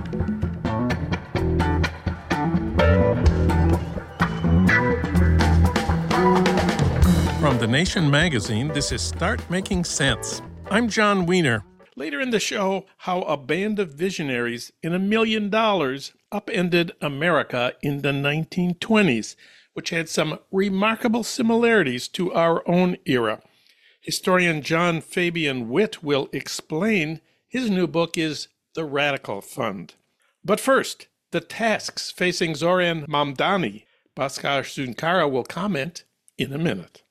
From The Nation magazine, this is Start Making Sense. I'm John Wiener. Later in the show, how a band of visionaries in $1 million upended America in the 1920s, which had some remarkable similarities to our own era. Historian John Fabian Witt will explain. His new book is The Radical Fund. But first, the tasks facing Zoran Mamdani. Bhaskar Sunkara will comment in a minute.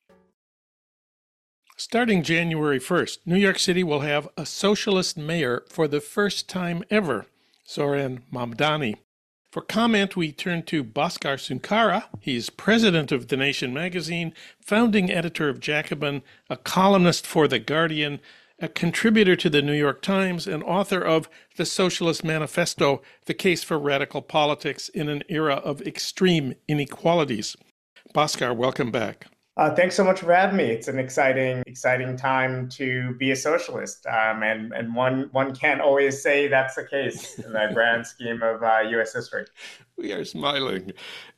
Starting January 1st, New York City will have a socialist mayor for the first time ever, Zoran Mamdani. For comment, we turn to Bhaskar Sunkara. He's president of The Nation magazine, founding editor of Jacobin, a columnist for The Guardian, a contributor to the New York Times, and author of The Socialist Manifesto, The Case for Radical Politics in an Era of Extreme Inequalities. Bhaskar, welcome back. Thanks so much for having me. It's an exciting time to be a socialist, and one can't always say that's the case in the grand scheme of U.S. history. We are smiling.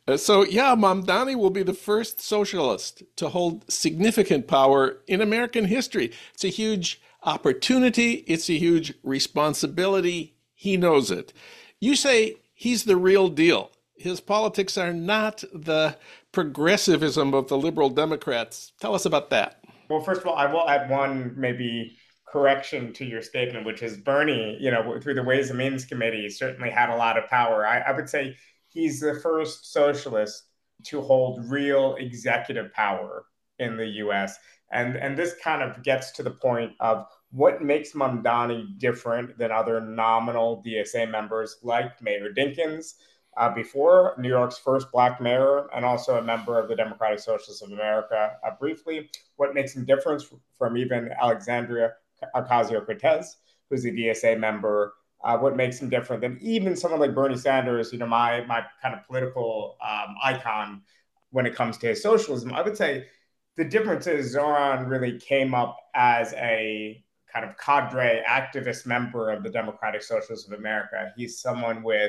Mamdani will be the first socialist to hold significant power in American history. It's a huge opportunity. It's a huge responsibility. He knows it. You say he's the real deal. His politics are not the progressivism of the liberal Democrats. Tell us about that. Well, first of all, I will add one maybe correction to your statement, which is Bernie, through the Ways and Means Committee, certainly had a lot of power. I would say he's the first socialist to hold real executive power in the U.S. And this kind of gets to the point of what makes Mamdani different than other nominal DSA members like Mayor Dinkins, before New York's first Black mayor, and also a member of the Democratic Socialists of America. Briefly, what makes him different from even Alexandria Ocasio-Cortez, who's a DSA member, what makes him different than even someone like Bernie Sanders, my kind of political icon when it comes to his socialism. I would say the difference is Zoran really came up as a kind of cadre activist member of the Democratic Socialists of America. He's someone with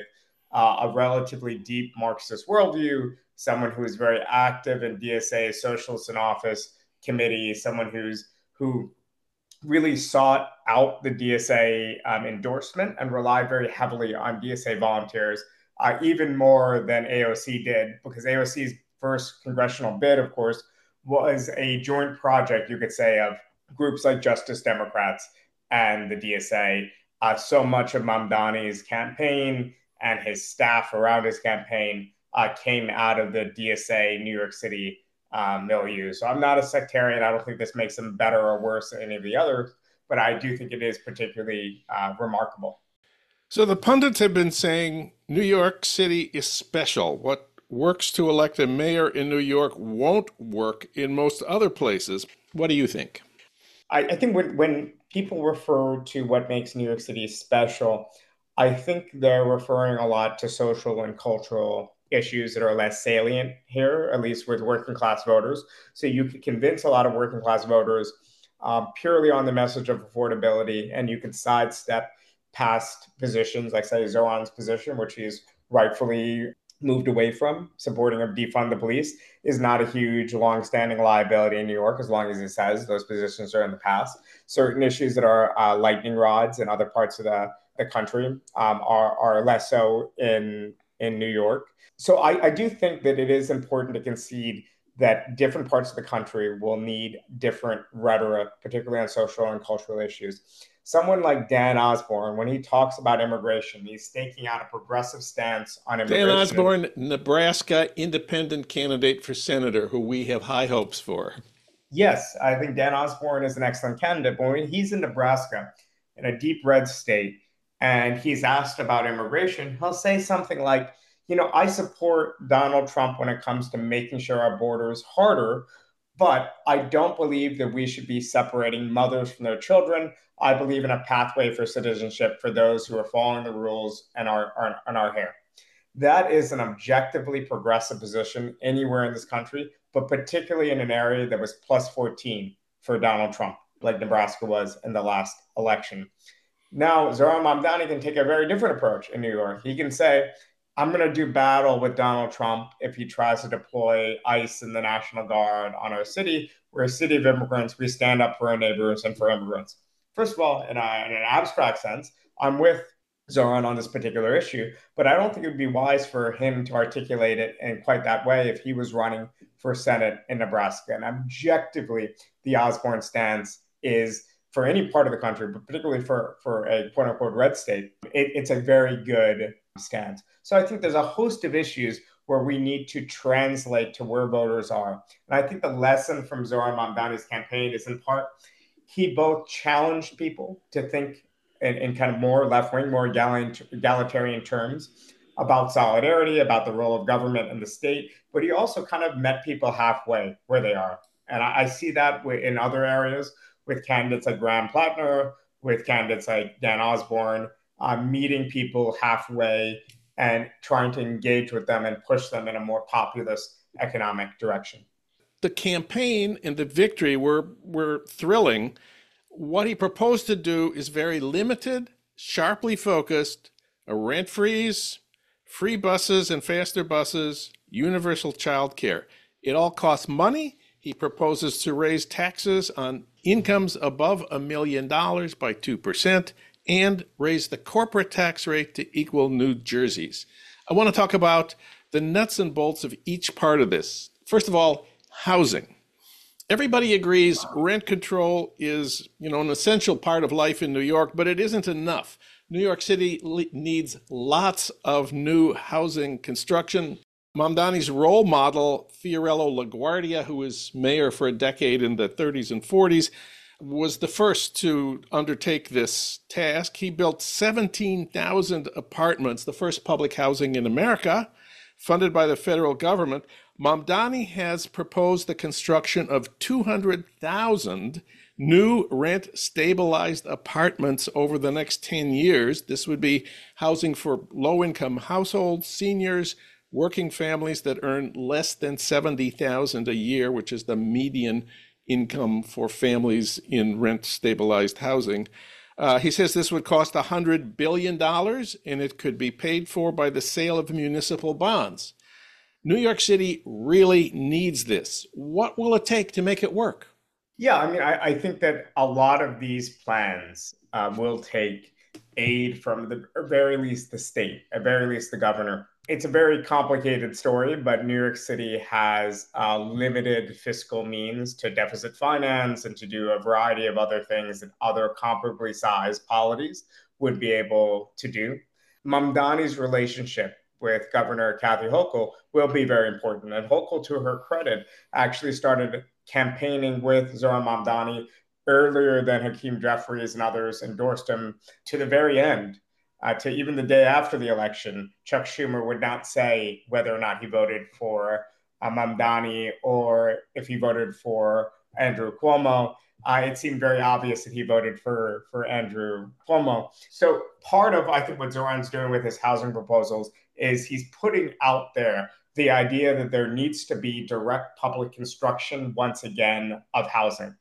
a relatively deep Marxist worldview, someone who is very active in DSA Socialists in Office committee, someone who really sought out the DSA endorsement and relied very heavily on DSA volunteers, even more than AOC did, because AOC's first congressional bid, of course, was a joint project, you could say, of groups like Justice Democrats and the DSA. So much of Mamdani's campaign and his staff around his campaign came out of the DSA New York City milieu. So I'm not a sectarian. I don't think this makes him better or worse than any of the others, but I do think it is particularly remarkable. So the pundits have been saying New York City is special. What works to elect a mayor in New York won't work in most other places. What do you think? I think when people refer to what makes New York City special, I think they're referring a lot to social and cultural issues that are less salient here, at least with working class voters. So you could convince a lot of working class voters purely on the message of affordability, and you can sidestep past positions, like say Zoran's position, which he's rightfully moved away from, supporting of defund the police, is not a huge long-standing liability in New York, as long as it says those positions are in the past. Certain issues that are lightning rods in other parts of the country are less so in New York. So I do think that it is important to concede that different parts of the country will need different rhetoric, particularly on social and cultural issues. Someone like Dan Osborne, when he talks about immigration, he's staking out a progressive stance on immigration. Dan Osborne, Nebraska independent candidate for senator, who we have high hopes for. Yes, I think Dan Osborne is an excellent candidate, but when he's in Nebraska, in a deep red state, and he's asked about immigration, he'll say something like, I support Donald Trump when it comes to making sure our border is harder, but I don't believe that we should be separating mothers from their children. I believe in a pathway for citizenship for those who are following the rules and are here. That is an objectively progressive position anywhere in this country, but particularly in an area that was plus 14 for Donald Trump, like Nebraska was in the last election. Now, Zohran Mamdani can take a very different approach in New York. He can say, I'm going to do battle with Donald Trump if he tries to deploy ICE and the National Guard on our city. We're a city of immigrants. We stand up for our neighbors and for immigrants. First of all, in an abstract sense, I'm with Zoran on this particular issue, but I don't think it would be wise for him to articulate it in quite that way if he was running for Senate in Nebraska. And objectively, the Osborne stance is for any part of the country, but particularly for a quote unquote red state, it's a very good stance. So I think there's a host of issues where we need to translate to where voters are. And I think the lesson from Zoran Mamdani's campaign is in part he both challenged people to think in kind of more left wing, more egalitarian terms about solidarity, about the role of government and the state, but he also kind of met people halfway where they are. And I see that in other areas with candidates like Graham Plattner, with candidates like Dan Osborne, meeting people halfway and trying to engage with them and push them in a more populist economic direction. The campaign and the victory were thrilling. What he proposed to do is very limited, sharply focused, a rent freeze, free buses and faster buses, universal child care. It all costs money. He proposes to raise taxes on incomes above $1 million by 2% and raise the corporate tax rate to equal New Jersey's. I want to talk about the nuts and bolts of each part of this. First of all, housing. Everybody agrees rent control is, an essential part of life in New York, but it isn't enough. New York City needs lots of new housing construction. Mamdani's role model, Fiorello LaGuardia, who was mayor for a decade in the 30s and 40s, was the first to undertake this task. He built 17,000 apartments, the first public housing in America, funded by the federal government. Mamdani has proposed the construction of 200,000 new rent-stabilized apartments over the next 10 years. This would be housing for low-income households, seniors, working families that earn less than $70,000 a year, which is the median income for families in rent-stabilized housing. He says this would cost $100 billion, and it could be paid for by the sale of municipal bonds. New York City really needs this. What will it take to make it work? Yeah, I mean, I think that a lot of these plans will take aid from the at very least the state, at very least the governor. It's a very complicated story, but New York City has limited fiscal means to deficit finance and to do a variety of other things that other comparably sized polities would be able to do. Mamdani's relationship with Governor Kathy Hochul will be very important. And Hochul, to her credit, actually started campaigning with Zohran Mamdani earlier than Hakeem Jeffries and others endorsed him to the very end. To even the day after the election, Chuck Schumer would not say whether or not he voted for Mamdani or if he voted for Andrew Cuomo. It seemed very obvious that he voted for Andrew Cuomo. So part of, I think, what Zoran's doing with his housing proposals is he's putting out there the idea that there needs to be direct public construction once again of housing.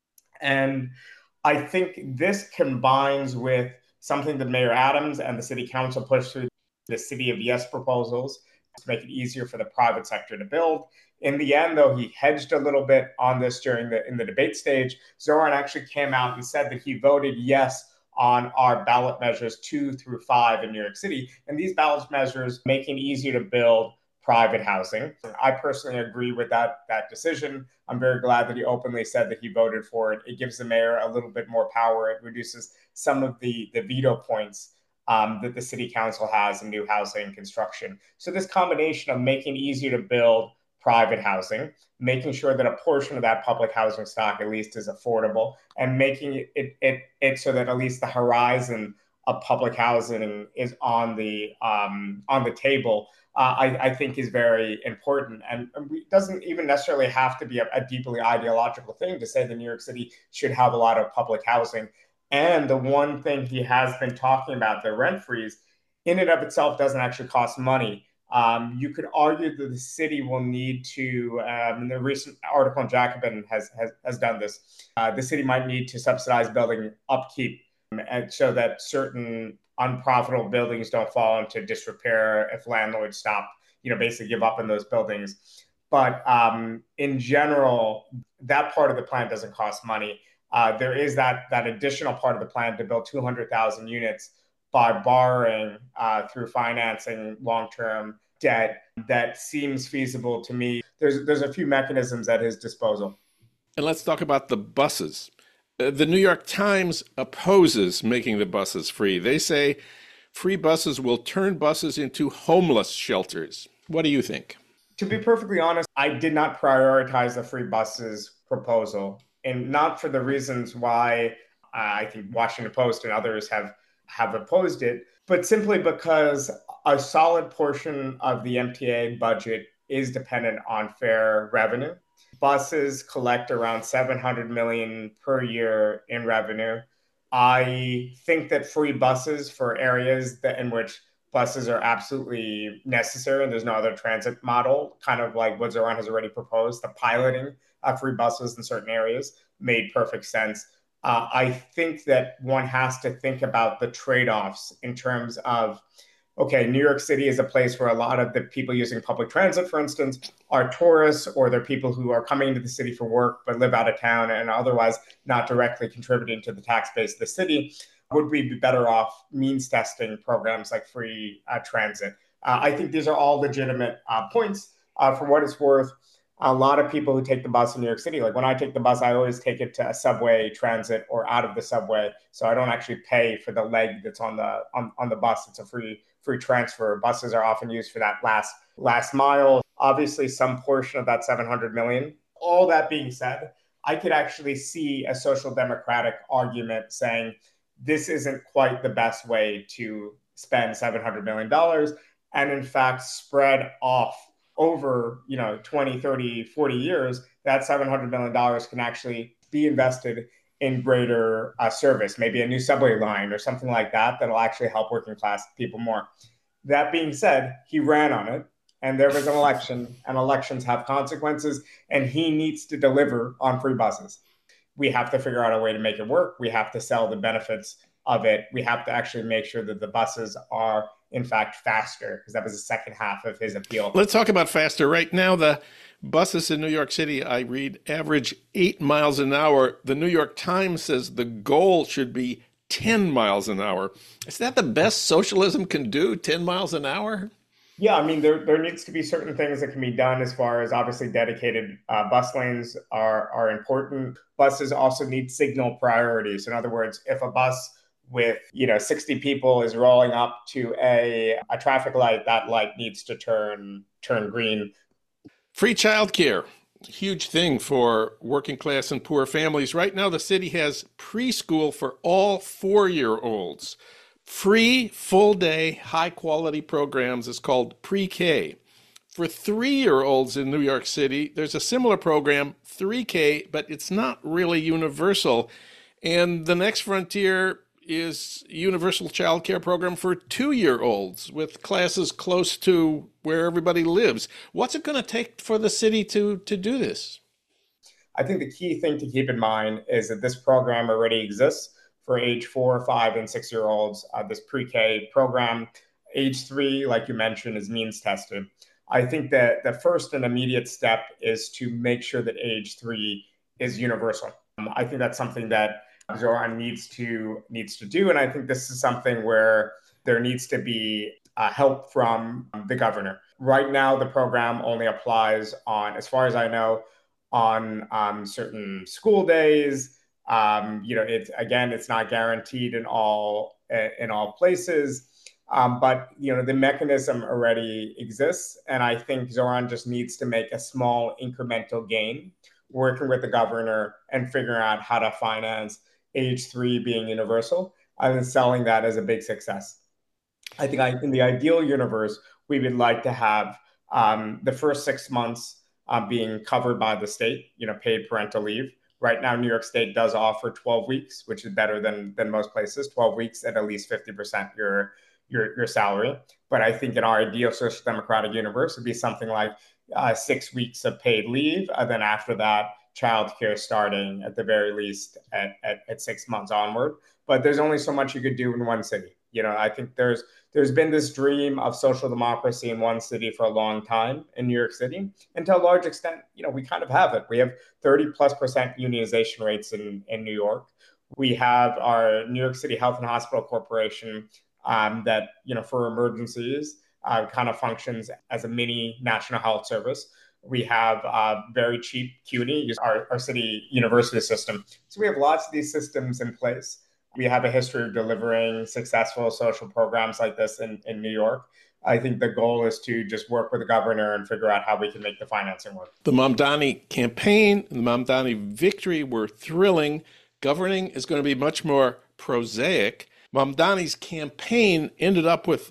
And I think this combines with something that Mayor Adams and the city council pushed through the City of Yes proposals to make it easier for the private sector to build. In the end, though, he hedged a little bit on this in the debate stage. Zoran actually came out and said that he voted yes on our ballot measures 2 through 5 in New York City. And these ballot measures making it easier to build private housing. I personally agree with that decision. I'm very glad that he openly said that he voted for it. It gives the mayor a little bit more power. It reduces some of the veto points that the city council has in new housing construction. So this combination of making it easier to build private housing, making sure that a portion of that public housing stock at least is affordable, and making it so that at least the horizon of public housing is on the table. I think is very important, and it doesn't even necessarily have to be a deeply ideological thing to say that New York City should have a lot of public housing. And the one thing he has been talking about, the rent freeze, in and of itself doesn't actually cost money. You could argue that the city will need to, and the recent article in Jacobin has done this, the city might need to subsidize building upkeep and so that certain unprofitable buildings don't fall into disrepair if landlords stop, basically give up on those buildings. But in general, that part of the plan doesn't cost money. There is that additional part of the plan to build 200,000 units by borrowing through financing long-term debt that seems feasible to me. There's a few mechanisms at his disposal. And let's talk about the buses. The New York Times opposes making the buses free. They say free buses will turn buses into homeless shelters. What do you think? To be perfectly honest, I did not prioritize the free buses proposal, and not for the reasons why I think Washington Post and others have opposed it, but simply because a solid portion of the MTA budget is dependent on fare revenue. Buses collect around 700 million per year in revenue. I think that free buses for areas in which buses are absolutely necessary and there's no other transit model, kind of like what Zoran has already proposed, the piloting of free buses in certain areas made perfect sense. I think that one has to think about the trade-offs in terms of, okay, New York City is a place where a lot of the people using public transit, for instance, are tourists, or they're people who are coming to the city for work but live out of town and otherwise not directly contributing to the tax base of the city. Would we be better off means testing programs like free transit? I think these are all legitimate points. For what it's worth, a lot of people who take the bus in New York City, like when I take the bus, I always take it to a subway transit or out of the subway, so I don't actually pay for the leg that's on the bus. It's a free transfer. Buses are often used for that last mile. Obviously, some portion of that 700 million. All that being said, I could actually see a social democratic argument saying this isn't quite the best way to spend $700 million, and in fact spread off over 20, 30, 40 years. That $700 million can actually be invested in greater service, maybe a new subway line or something like that that'll actually help working class people more. That being said, he ran on it, and there was an election, and elections have consequences, and he needs to deliver on free buses. We have to figure out a way to make it work. We have to sell the benefits of it. We have to actually make sure that the buses are, in fact, faster, because that was the second half of his appeal. Let's talk about faster. Right now, the buses in New York City, I read, average 8 miles an hour. The New York Times says the goal should be 10 miles an hour. Is that the best socialism can do, 10 miles an hour? Yeah, I mean, there needs to be certain things that can be done as far as obviously dedicated bus lanes are important. Buses also need signal priorities. In other words, if a bus with 60 people is rolling up to a traffic light, that light needs to turn green. Free childcare, huge thing for working class and poor families. Right now, the city has preschool for all 4-year-olds. Free, full-day, high-quality programs is called pre-K. For 3-year-olds in New York City, there's a similar program, 3K, but it's not really universal. And the next frontier is universal child care program for 2-year-olds with classes close to where everybody lives. What's it going to take for the city to do this? I think the key thing to keep in mind is that this program already exists for age 4, 5, and 6-year-olds. This pre-K program, age 3, like you mentioned, is means tested. I think that the first and immediate step is to make sure that age 3 is universal. I think that's something that Zoran needs to do, and I think this is something where there needs to be help from the governor. Right now, the program only applies on, as far as I know, on certain school days. It's not guaranteed in all places, but the mechanism already exists, and I think Zoran just needs to make a small incremental gain, working with the governor and figuring out how to finance age 3 being universal and then selling that as a big success. I think in the ideal universe, we would like to have the first 6 months being covered by the state, paid parental leave. Right now, New York State does offer 12 weeks, which is better than most places. 12 weeks at least 50% your salary. But I think in our ideal social democratic universe, it'd be something like 6 weeks of paid leave. And then after that, childcare starting at the very least at 6 months onward. But there's only so much you could do in one city. I think there's been this dream of social democracy in one city for a long time in New York City. And to a large extent, we kind of have it. We have 30+% unionization rates in New York. We have our New York City Health and Hospital Corporation that, for emergencies, kind of functions as a mini national health service. We have very cheap CUNY, our city university system. So we have lots of these systems in place. We have a history of delivering successful social programs like this in New York. I think the goal is to just work with the governor and figure out how we can make the financing work. The Mamdani campaign and the Mamdani victory were thrilling. Governing is going to be much more prosaic. Mamdani's campaign ended up with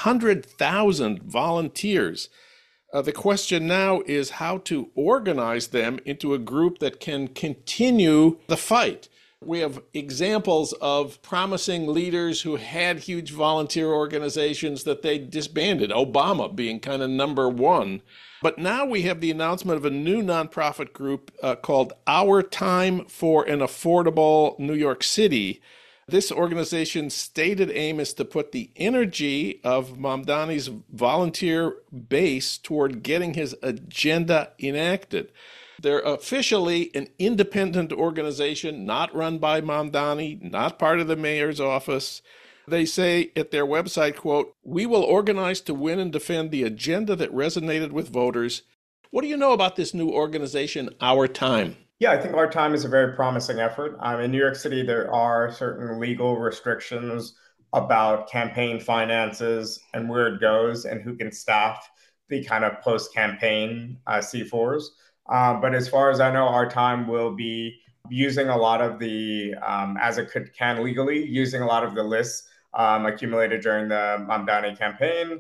100,000 volunteers. The question now is how to organize them into a group that can continue the fight. We have examples of promising leaders who had huge volunteer organizations that they disbanded, Obama being kind of number one. But now we have the announcement of a new nonprofit group called Our Time for an Affordable New York City. This organization's stated aim is to put the energy of Mamdani's volunteer base toward getting his agenda enacted. They're officially an independent organization, not run by Mamdani, not part of the mayor's office. They say at their website, quote, "We will organize to win and defend the agenda that resonated with voters." What do you know about this new organization, Our Time? Yeah, I think Our Time is a very promising effort. In New York City, there are certain legal restrictions about campaign finances and where it goes and who can staff the kind of post-campaign C4s. But as far as I know, Our Time will be using a lot of the, as it can legally, using a lot of the lists accumulated during the Mamdani campaign.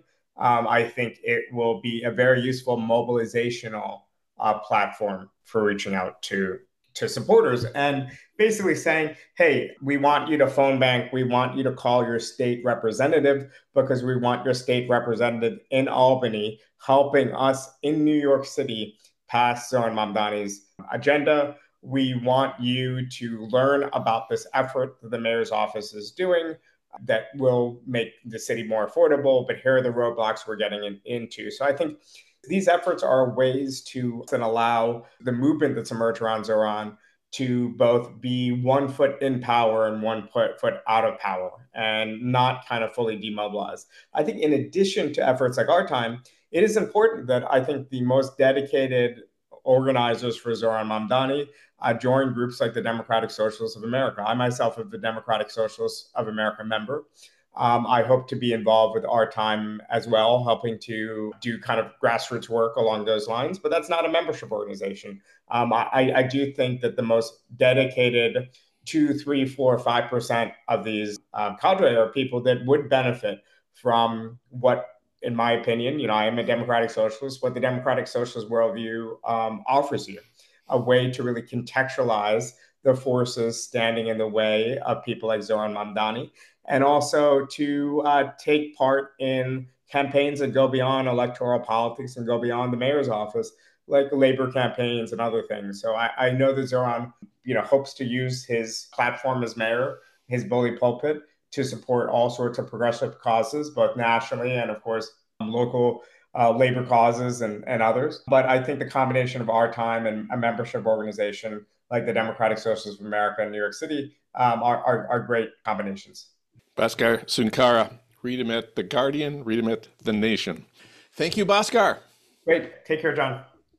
I think it will be a very useful mobilizational platform for reaching out to supporters and basically saying, hey, we want you to phone bank, we want you to call your state representative because we want your state representative in Albany helping us in New York City pass Zohran Mamdani's agenda. We want you to learn about this effort that the mayor's office is doing that will make the city more affordable, but here are the roadblocks we're getting into. So I think these efforts are ways to allow the movement that's emerged around Zohran to both be 1 foot in power and 1 foot out of power and not kind of fully demobilized. I think in addition to efforts like Our Time, it is important that I think the most dedicated organizers for Zohran Mamdani join groups like the Democratic Socialists of America. I myself am the Democratic Socialists of America member. I hope to be involved with Our Time as well, helping to do kind of grassroots work along those lines. But that's not a membership organization. I do think that the most dedicated 2, 3, 4, 5% of these cadre are people that would benefit from what, in my opinion, I am a Democratic Socialist, what the Democratic Socialist worldview offers you, a way to really contextualize the forces standing in the way of people like Zohran Mamdani, and also to take part in campaigns that go beyond electoral politics and go beyond the mayor's office, like labor campaigns and other things. So I know that Zohran, hopes to use his platform as mayor, his bully pulpit, to support all sorts of progressive causes, both nationally and, of course, local labor causes and others. But I think the combination of Our Time and a membership organization like the Democratic Socialists of America in New York City are great combinations. Bhaskar Sunkara, read him at The Guardian, read him at The Nation. Thank you, Bhaskar. Great. Take care, John.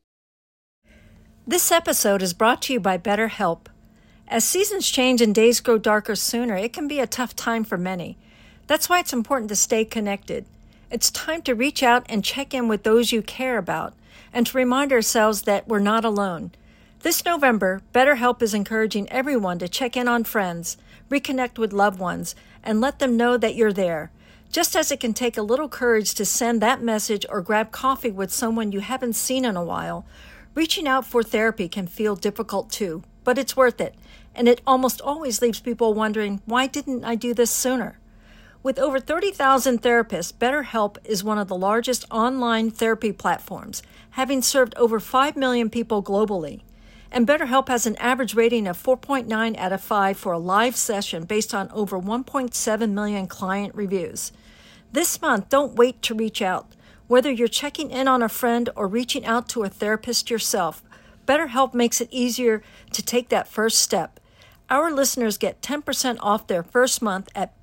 This episode is brought to you by BetterHelp. As seasons change and days grow darker sooner, it can be a tough time for many. That's why it's important to stay connected. It's time to reach out and check in with those you care about, and to remind ourselves that we're not alone. This November, BetterHelp is encouraging everyone to check in on friends, reconnect with loved ones, and let them know that you're there. Just as it can take a little courage to send that message or grab coffee with someone you haven't seen in a while, reaching out for therapy can feel difficult too, but it's worth it. And it almost always leaves people wondering, why didn't I do this sooner? With over 30,000 therapists, BetterHelp is one of the largest online therapy platforms, having served over 5 million people globally. And BetterHelp has an average rating of 4.9 out of 5 for a live session based on over 1.7 million client reviews. This month, don't wait to reach out. Whether you're checking in on a friend or reaching out to a therapist yourself, BetterHelp makes it easier to take that first step. Our listeners get 10% off their first month at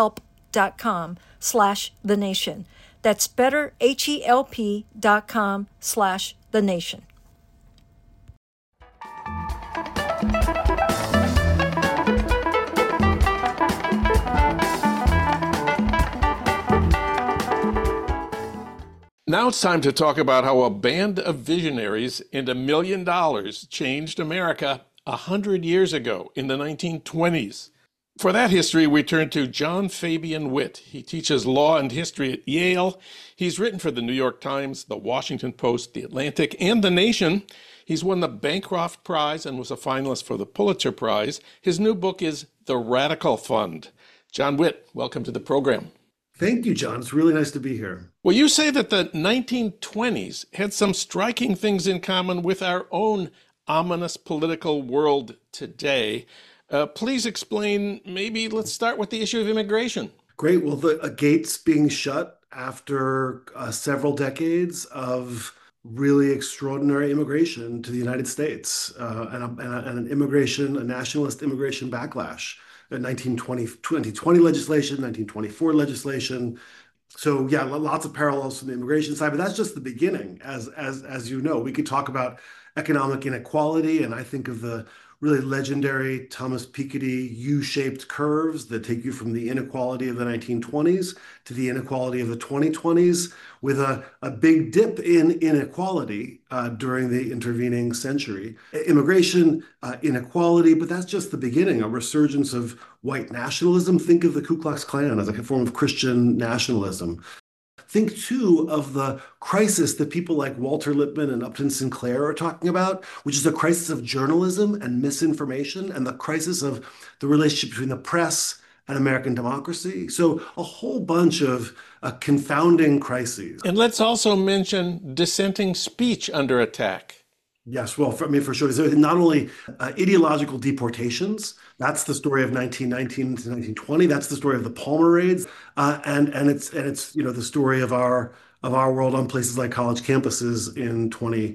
betterhelp.com/thenation. That's betterhelp.com/thenation. Now it's time to talk about how a band of visionaries and $1 million changed America 100 years ago in the 1920s. For that history, we turn to John Fabian Witt. He teaches law and history at Yale. He's written for the New York Times, the Washington Post, the Atlantic, and The Nation. He's won the Bancroft Prize and was a finalist for the Pulitzer Prize. His new book is The Radical Fund. John Witt, welcome to the program. Thank you, John. It's really nice to be here. Well, you say that the 1920s had some striking things in common with our own ominous political world today. Please explain, maybe let's start with the issue of immigration. Great. Well, the gates being shut after several decades of really extraordinary immigration to the United States and a nationalist immigration backlash. 2020 legislation, 1924 legislation. So yeah, lots of parallels from the immigration side, but that's just the beginning. As you know, we could talk about economic inequality, and I think of the really legendary Thomas Piketty U-shaped curves that take you from the inequality of the 1920s to the inequality of the 2020s, with a big dip in inequality during the intervening century. Immigration, inequality, but that's just the beginning, a resurgence of white nationalism. Think of the Ku Klux Klan as a form of Christian nationalism. Think, too, of the crisis that people like Walter Lippmann and Upton Sinclair are talking about, which is a crisis of journalism and misinformation, and the crisis of the relationship between the press and American democracy. So a whole bunch of confounding crises. And let's also mention dissenting speech under attack. Yes, well, for sure. So not only ideological deportations, that's the story of 1919 to 1920. That's the story of the Palmer raids, and it's the story of our world on places like college campuses in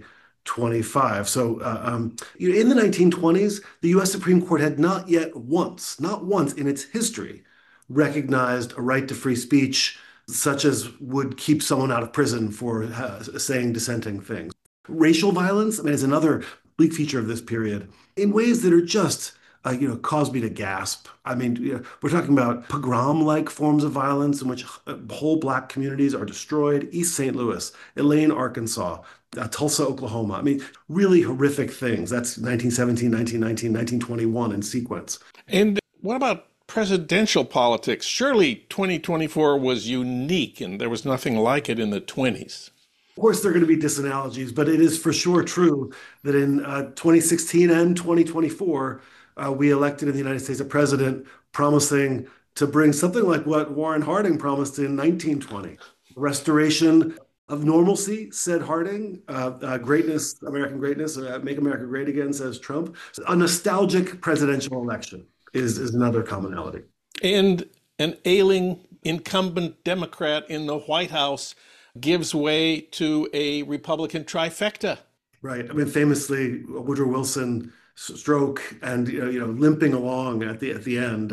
2025. So in the 1920s, the U.S. Supreme Court had not once in its history recognized a right to free speech such as would keep someone out of prison for saying dissenting things. Racial violence, is another bleak feature of this period in ways that are just, cause me to gasp. We're talking about pogrom-like forms of violence in which whole Black communities are destroyed. East St. Louis, Elaine, Arkansas, Tulsa, Oklahoma. Really horrific things. That's 1917, 1919, 1921 in sequence. And what about presidential politics? Surely 2024 was unique and there was nothing like it in the 20s. Of course, there are going to be disanalogies, but it is for sure true that in 2016 and 2024, we elected in the United States a president promising to bring something like what Warren Harding promised in 1920, restoration of normalcy, said Harding, greatness, American greatness, make America great again, says Trump. A nostalgic presidential election is another commonality. And an ailing incumbent Democrat in the White House gives way to a Republican trifecta. Right. Famously, Woodrow Wilson stroke and limping along at the end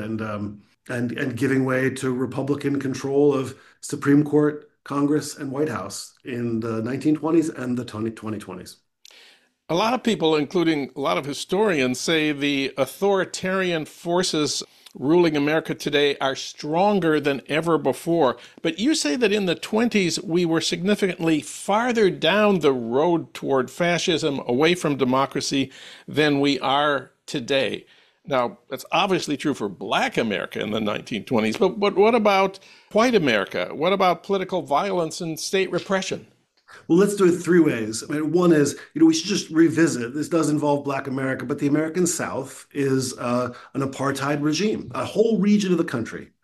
and giving way to Republican control of Supreme Court, Congress, and White House in the 1920s and the 2020s. A lot of people, including a lot of historians, say the authoritarian forces ruling America today are stronger than ever before. But you say that in the 20s, we were significantly farther down the road toward fascism, away from democracy, than we are today. Now, that's obviously true for Black America in the 1920s, but what about white America? What about political violence and state repression? Well, let's do it three ways. One is, we should just revisit. This does involve Black America, but the American South is an apartheid regime. A whole region of the country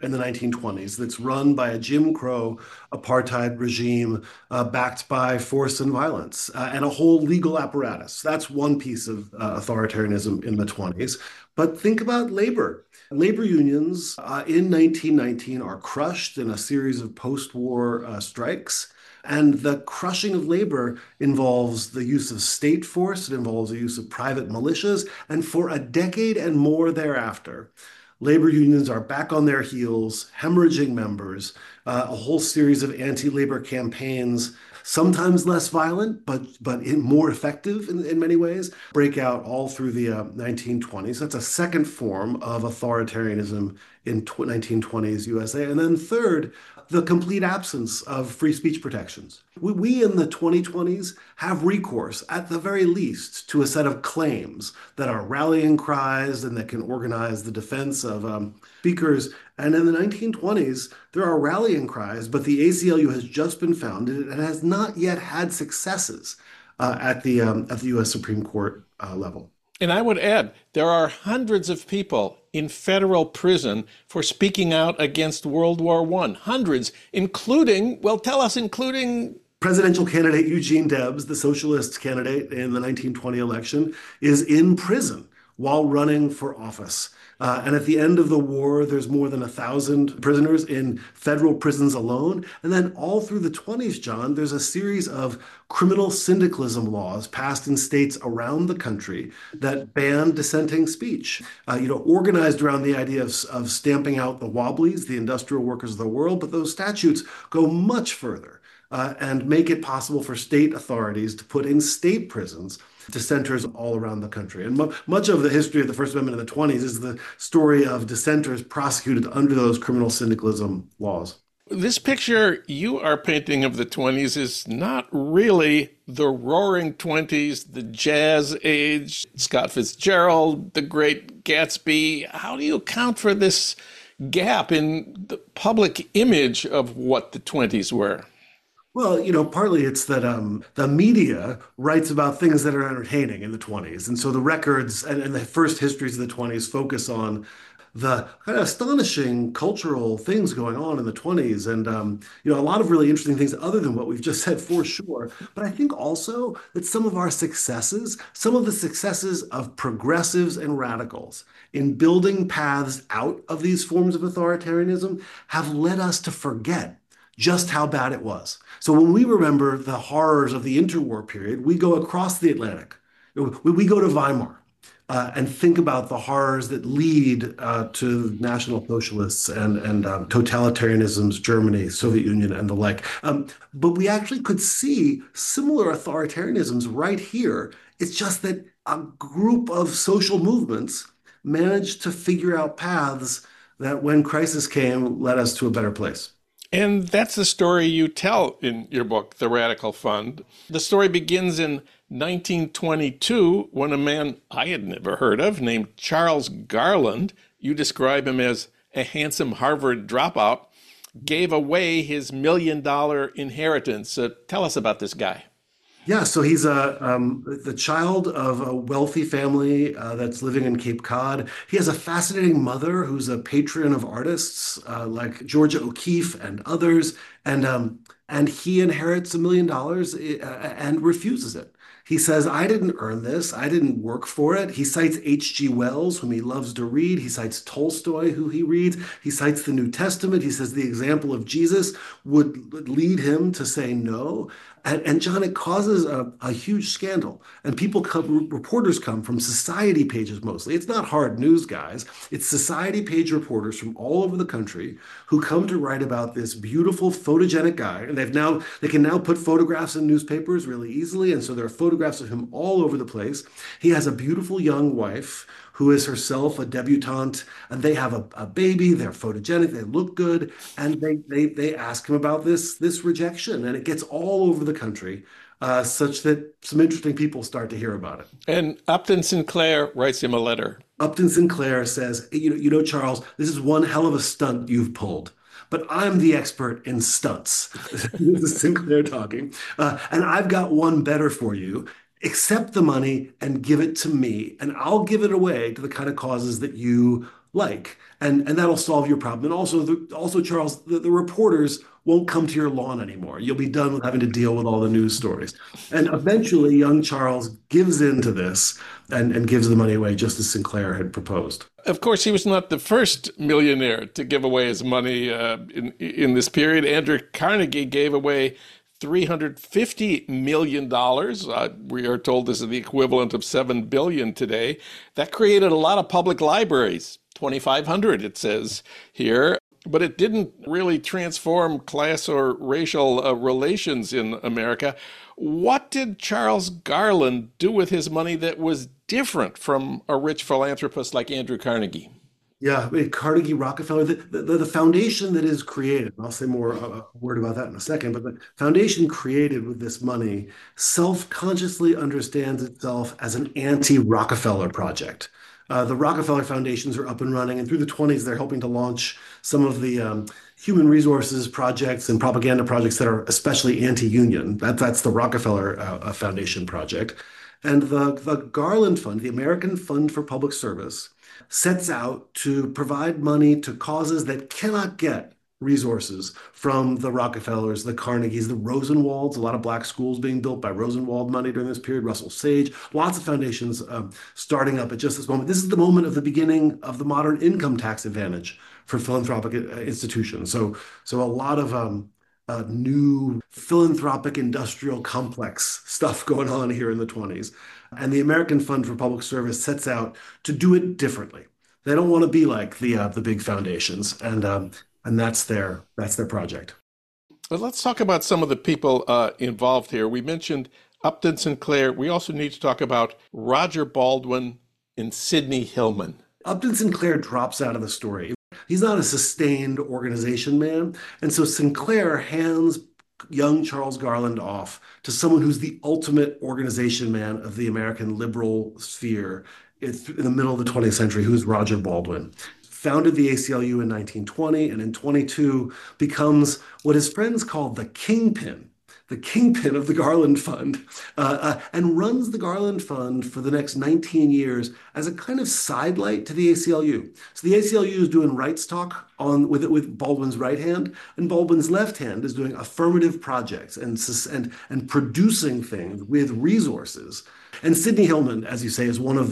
in the 1920s that's run by a Jim Crow apartheid regime backed by force and violence and a whole legal apparatus. That's one piece of authoritarianism in the 20s. But think about labor. Labor unions in 1919 are crushed in a series of post-war strikes. And the crushing of labor involves the use of state force, it involves the use of private militias, and for a decade and more thereafter, labor unions are back on their heels, hemorrhaging members, a whole series of anti-labor campaigns, sometimes less violent, but more effective in many ways, break out all through the 1920s. That's a second form of authoritarianism in 1920s USA. And then third, the complete absence of free speech protections. We in the 2020s have recourse, at the very least, to a set of claims that are rallying cries and that can organize the defense of speakers. And in the 1920s, there are rallying cries, but the ACLU has just been founded and has not yet had successes at the U.S. Supreme Court level. And I would add, there are hundreds of people in federal prison for speaking out against World War I. Hundreds, including presidential candidate Eugene Debs, the socialist candidate in the 1920 election, is in prison while running for office. And at the end of the war, there's more than 1,000 prisoners in federal prisons alone. And then all through the 20s, John, there's a series of criminal syndicalism laws passed in states around the country that ban dissenting speech, organized around the idea of stamping out the Wobblies, the industrial workers of the world. But those statutes go much further and make it possible for state authorities to put in state prisons dissenters all around the country. And much of the history of the First Amendment in the 20s is the story of dissenters prosecuted under those criminal syndicalism laws. This picture you are painting of the 20s is not really the roaring 20s, the jazz age, Scott Fitzgerald, the Great Gatsby. How do you account for this gap in the public image of what the 20s were? Well, partly it's that the media writes about things that are entertaining in the 20s. And so the records and the first histories of the 20s focus on the kind of astonishing cultural things going on in the 20s. And, a lot of really interesting things other than what we've just said for sure. But I think also that some of the successes of progressives and radicals in building paths out of these forms of authoritarianism have led us to forget just how bad it was. So when we remember the horrors of the interwar period, we go across the Atlantic. We go to Weimar and think about the horrors that lead to National Socialists and totalitarianisms, Germany, Soviet Union, and the like. But we actually could see similar authoritarianisms right here. It's just that a group of social movements managed to figure out paths that, when crisis came, led us to a better place. And that's the story you tell in your book, The Radical Fund. The story begins in 1922 when a man I had never heard of named Charles Garland, you describe him as a handsome Harvard dropout, gave away his $1 million inheritance. Tell us about this guy. Yeah, so he's the child of a wealthy family that's living in Cape Cod. He has a fascinating mother who's a patron of artists like Georgia O'Keeffe and others, and he inherits $1 million and refuses it. He says, I didn't earn this. I didn't work for it. He cites H.G. Wells, whom he loves to read. He cites Tolstoy, who he reads. He cites the New Testament. He says the example of Jesus would lead him to say no. And John, it causes a huge scandal. And reporters come from society pages mostly. It's not hard news, guys. It's society page reporters from all over the country who come to write about this beautiful photogenic guy. And they can now put photographs in newspapers really easily. And so there are photographs of him all over the place. He has a beautiful young wife who is herself a debutante, and they have a baby. They're photogenic, they look good, and they ask him about this rejection, and it gets all over the country, such that some interesting people start to hear about it. And Upton Sinclair writes him a letter. Upton Sinclair says, Charles, this is one hell of a stunt you've pulled. But I'm the expert in stunts. This is Sinclair talking. And I've got one better for you. Accept the money and give it to me, and I'll give it away to the kind of causes that you like, and that'll solve your problem. And also, Charles, the reporters won't come to your lawn anymore. You'll be done with having to deal with all the news stories. And eventually, young Charles gives in to this and gives the money away, just as Sinclair had proposed. Of course, he was not the first millionaire to give away his money in this period. Andrew Carnegie gave away $350 million. We are told this is the equivalent of $7 billion today. That created a lot of public libraries, 2,500, it says here. But it didn't really transform class or racial relations in America. What did Charles Garland do with his money that was different from a rich philanthropist like Andrew Carnegie? Yeah, Carnegie, Rockefeller, the foundation that is created, I'll say more a word about that in a second, but the foundation created with this money self-consciously understands itself as an anti-Rockefeller project. The Rockefeller foundations are up and running, and through the 20s, they're helping to launch some of the human resources projects and propaganda projects that are especially anti-union. That's the Rockefeller Foundation project. And the Garland Fund, the American Fund for Public Service, sets out to provide money to causes that cannot get resources from the Rockefellers, the Carnegies, the Rosenwalds, a lot of black schools being built by Rosenwald money during this period, Russell Sage, lots of foundations starting up at just this moment. This is the moment of the beginning of the modern income tax advantage for philanthropic institutions. So a lot of new philanthropic industrial complex stuff going on here in the 20s. And the American Fund for Public Service sets out to do it differently. They don't want to be like the big foundations, and that's their project. But let's talk about some of the people involved here. We mentioned Upton Sinclair. We also need to talk about Roger Baldwin and Sidney Hillman. Upton Sinclair drops out of the story. He's not a sustained organization man, and so Sinclair hands young Charles Garland off to someone who's the ultimate organization man of the American liberal sphere in the middle of the 20th century, who's Roger Baldwin. Founded the ACLU in 1920, and in 22 becomes what his friends called the kingpin of the Garland Fund, and runs the Garland Fund for the next 19 years as a kind of sidelight to the ACLU. So the ACLU is doing rights talk with Baldwin's right hand, and Baldwin's left hand is doing affirmative projects and producing things with resources. And Sidney Hillman, as you say, is one of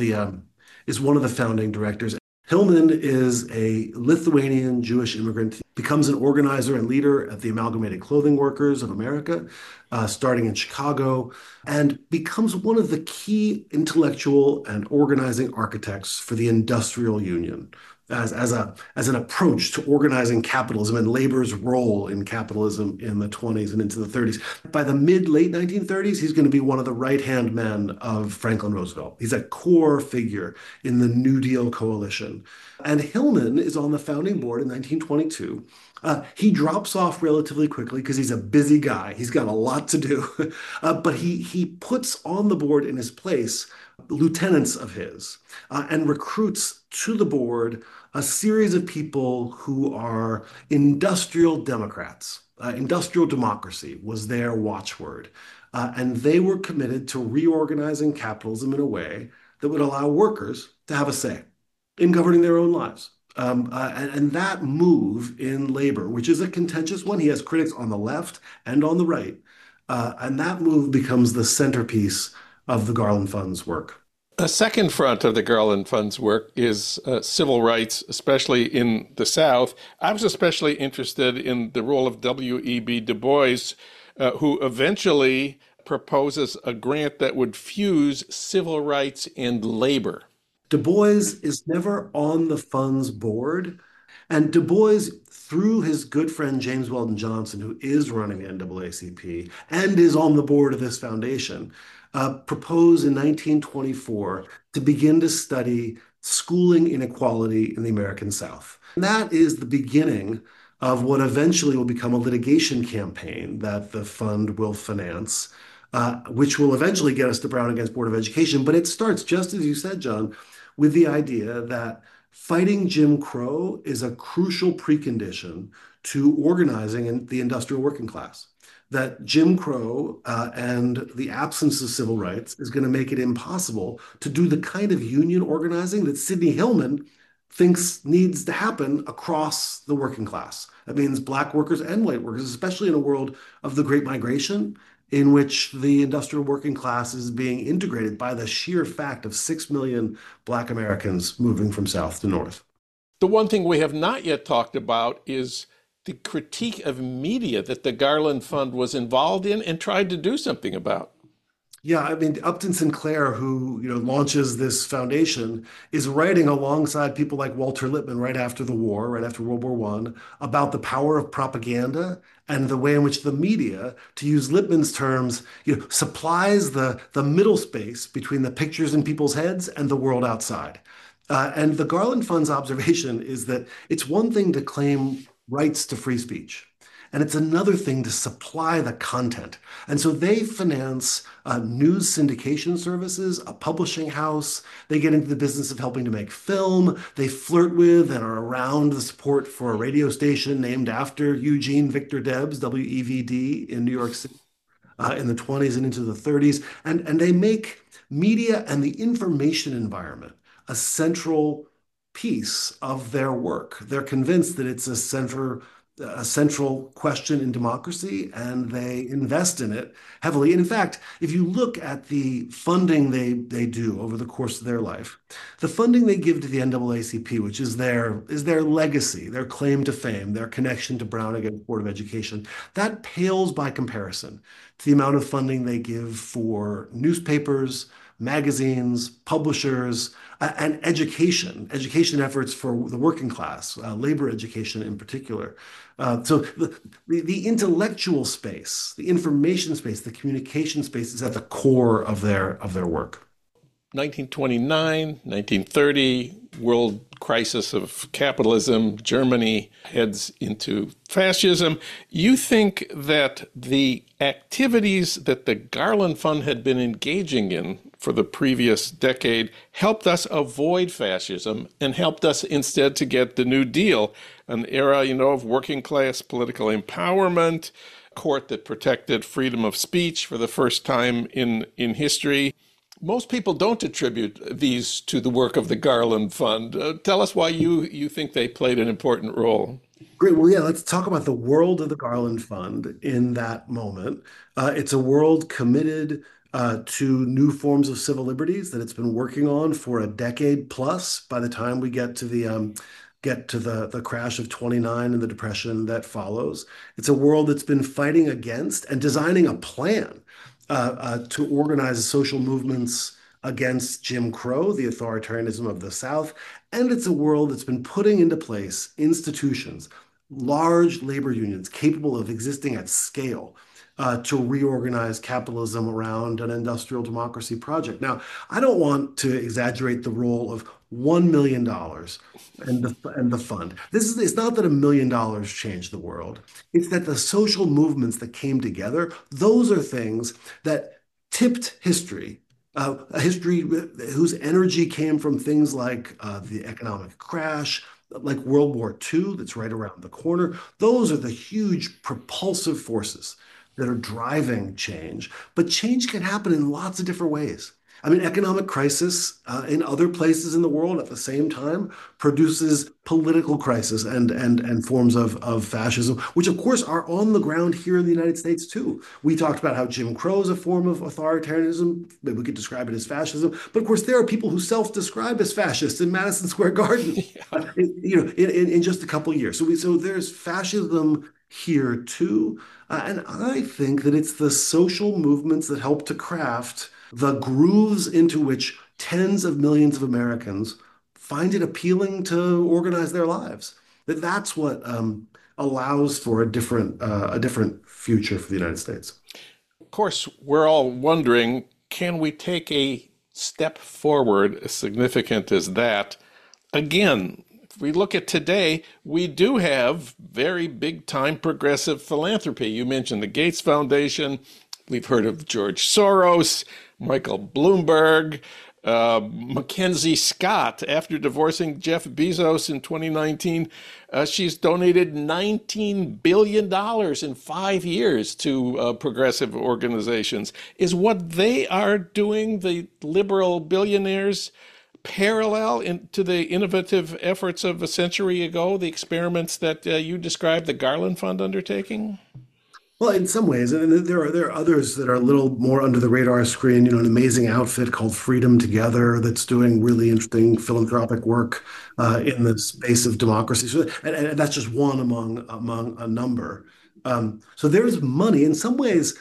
the founding directors. Hillman is a Lithuanian Jewish immigrant, becomes an organizer and leader at the Amalgamated Clothing Workers of America, starting in Chicago, and becomes one of the key intellectual and organizing architects for the Industrial Union as an approach to organizing capitalism and labor's role in capitalism in the 20s and into the 30s. By the late 1930s, he's going to be one of the right-hand men of Franklin Roosevelt. He's a core figure in the New Deal coalition. And Hillman is on the founding board in 1922. He drops off relatively quickly because he's a busy guy. He's got a lot to do. But he puts on the board in his place lieutenants of his and recruits to the board a series of people who are industrial Democrats. Industrial democracy was their watchword. And they were committed to reorganizing capitalism in a way that would allow workers to have a say in governing their own lives. And that move in labor, which is a contentious one, he has critics on the left and on the right. And that move becomes the centerpiece of the Garland Fund's work. A second front of the Garland Fund's work is civil rights, especially in the South. I was especially interested in the role of W.E.B. Du Bois, who eventually proposes a grant that would fuse civil rights and labor. Du Bois is never on the fund's board. And Du Bois, through his good friend James Weldon Johnson, who is running the NAACP and is on the board of this foundation, proposed in 1924 to begin to study schooling inequality in the American South. And that is the beginning of what eventually will become a litigation campaign that the fund will finance, which will eventually get us to Brown against Board of Education. But it starts, just as you said, John, with the idea that fighting Jim Crow is a crucial precondition to organizing in the industrial working class. That Jim Crow and the absence of civil rights is going to make it impossible to do the kind of union organizing that Sidney Hillman thinks needs to happen across the working class. That means black workers and white workers, especially in a world of the Great Migration, in which the industrial working class is being integrated by the sheer fact of 6 million black Americans moving from south to north. The one thing we have not yet talked about is the critique of media that the Garland Fund was involved in and tried to do something about. Yeah, I mean, Upton Sinclair, who launches this foundation, is writing alongside people like Walter Lippmann right after the war, right after World War One, about the power of propaganda and the way in which the media, to use Lippmann's terms, supplies the middle space between the pictures in people's heads and the world outside. And the Garland Fund's observation is that it's one thing to claim rights to free speech. And it's another thing to supply the content. And so they finance news syndication services, a publishing house. They get into the business of helping to make film. They flirt with and are around the support for a radio station named after Eugene Victor Debs, WEVD, in New York City in the 20s and into the 30s. And they make media and the information environment a central piece of their work. They're convinced that it's a central question in democracy, and they invest in it heavily. And in fact, if you look at the funding they do over the course of their life, the funding they give to the NAACP, which is their legacy, their claim to fame, their connection to Browning Board of Education, that pales by comparison to the amount of funding they give for newspapers, magazines, publishers, and education efforts for the working class, labor education in particular. So the intellectual space, the information space, the communication space is at the core of their work. 1929, 1930, world crisis of capitalism, Germany heads into fascism. You think that the activities that the Garland Fund had been engaging in for the previous decade helped us avoid fascism and helped us instead to get the New Deal, an era, of working class political empowerment, a court that protected freedom of speech for the first time in history. Most people don't attribute these to the work of the Garland Fund. Tell us why you think they played an important role. Great. Well, yeah, let's talk about the world of the Garland Fund in that moment. It's a world committed to new forms of civil liberties that it's been working on for a decade plus. By the time we get to the crash of 29 and the depression that follows, it's a world that's been fighting against and designing a plan to organize social movements against Jim Crow, the authoritarianism of the South. And it's a world that's been putting into place institutions, large labor unions capable of existing at scale to reorganize capitalism around an industrial democracy project. Now, I don't want to exaggerate the role of $1 million and the fund. It's not that $1 million changed the world. It's that the social movements that came together, those are things that tipped history, a history whose energy came from things like the economic crash, like World War II, that's right around the corner. Those are the huge propulsive forces that are driving change. But change can happen in lots of different ways. I mean, economic crisis in other places in the world at the same time produces political crisis and forms of fascism, which of course are on the ground here in the United States too. We talked about how Jim Crow is a form of authoritarianism. Maybe we could describe it as fascism. But of course, there are people who self-describe as fascists in Madison Square Garden, in just a couple of years. So there's fascism here too. And I think that it's the social movements that help to craft the grooves into which tens of millions of Americans find it appealing to organize their lives. That's what allows for a different future for the United States. Of course, we're all wondering, can we take a step forward as significant as that? Again, if we look at today, we do have very big-time progressive philanthropy. You mentioned the Gates Foundation. We've heard of George Soros, Michael Bloomberg, Mackenzie Scott. After divorcing Jeff Bezos in 2019, she's donated $19 billion in 5 years to progressive organizations. Is what they are doing, the liberal billionaires, parallel to the innovative efforts of a century ago, the experiments that you described the Garland Fund undertaking? Well, in some ways, and there are others that are a little more under the radar screen. An amazing outfit called Freedom Together that's doing really interesting philanthropic work in the space of democracy. So, and that's just one among a number. So there's money. In some ways,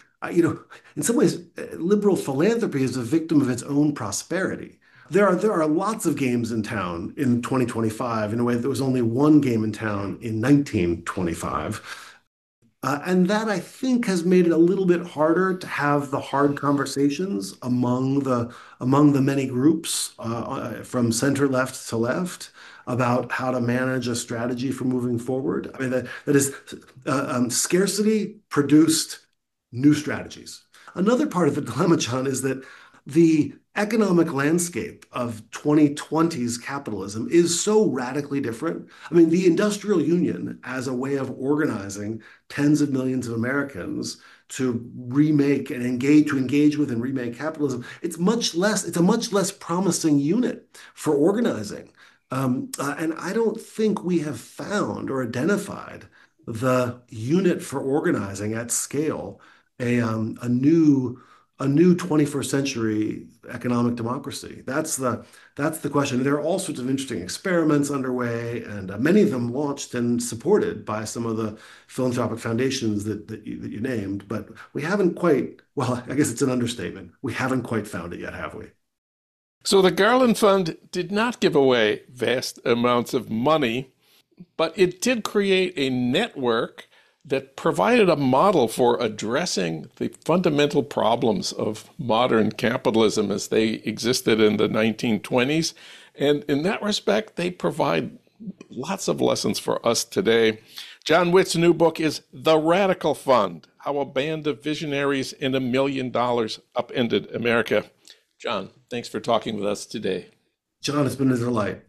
liberal philanthropy is a victim of its own prosperity. There are lots of games in town in 2025 in a way that there was only one game in town in 1925. And that, I think, has made it a little bit harder to have the hard conversations among the many groups from center left to left about how to manage a strategy for moving forward. I mean, that is scarcity produced new strategies. Another part of the dilemma, John, is that the economic landscape of 2020's capitalism is so radically different. I mean, the Industrial Union as a way of organizing tens of millions of Americans to remake and engage with and remake capitalism, it's a much less promising unit for organizing. And I don't think we have found or identified the unit for organizing at scale, a new 21st century economic democracy. That's the question. There are all sorts of interesting experiments underway, and many of them launched and supported by some of the philanthropic foundations that you named. But we haven't quite, well, I guess it's an understatement. We haven't quite found it yet, have we? So the Garland Fund did not give away vast amounts of money, but it did create a network that provided a model for addressing the fundamental problems of modern capitalism as they existed in the 1920s. And in that respect, they provide lots of lessons for us today. John Witt's new book is The Radical Fund: How a Band of Visionaries and $1 Million Upended America. John, thanks for talking with us today. John, it's been a delight.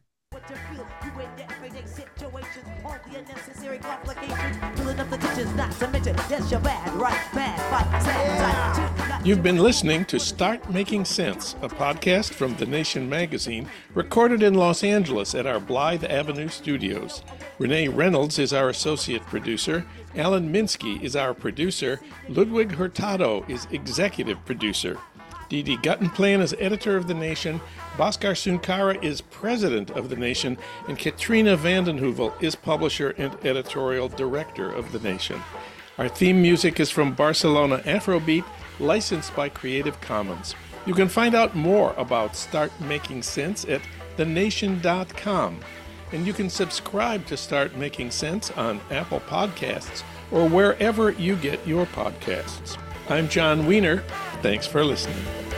You've been listening to Start Making Sense, a podcast from The Nation magazine, recorded in Los Angeles at our Blythe Avenue studios. Renee Reynolds is our associate producer. Alan Minsky is our producer. Ludwig Hurtado is executive producer. Didi Guttenplan is editor of The Nation, Bhaskar Sunkara is president of The Nation, and Katrina vanden Heuvel is publisher and editorial director of The Nation. Our theme music is from Barcelona Afrobeat, licensed by Creative Commons. You can find out more about Start Making Sense at thenation.com. And you can subscribe to Start Making Sense on Apple Podcasts or wherever you get your podcasts. I'm John Wiener. Thanks for listening.